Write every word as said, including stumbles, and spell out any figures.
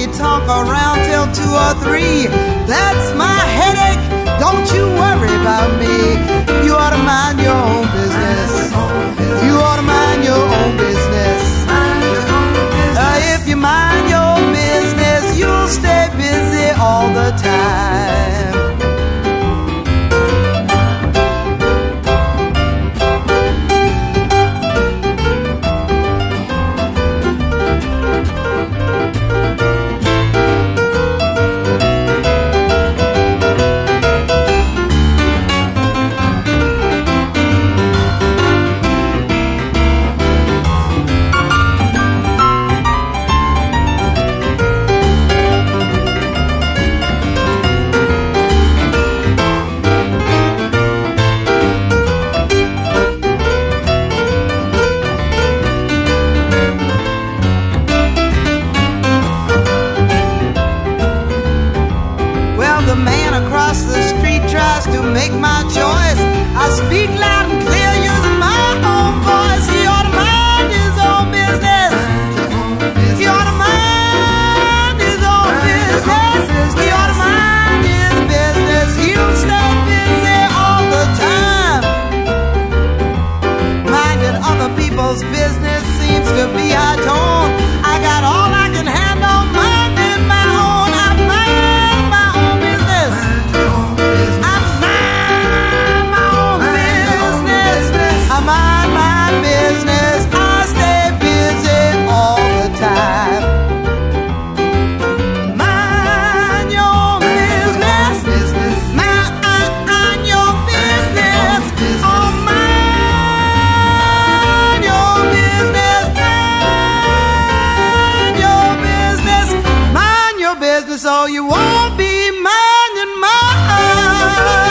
talk around till two or three. That's my headache. Don't you worry about me. You ought to mind your own business. You ought to mind your own business. Uh, if you mind your business, you'll stay busy all the time. Make my choice. I speak loud and clear using my own voice. He ought to mind his own business. He ought to mind his own business. He ought to mind his business. He'll stay busy all the time. Minding other people's business seems to be high tone. I got all I can handle, minding my own. I mind my own business. I mind my business. I stay busy all the time. Mind your business. Mind your business. Oh, mind your business. Mind your business. Mind your business, or you won't be minding mine.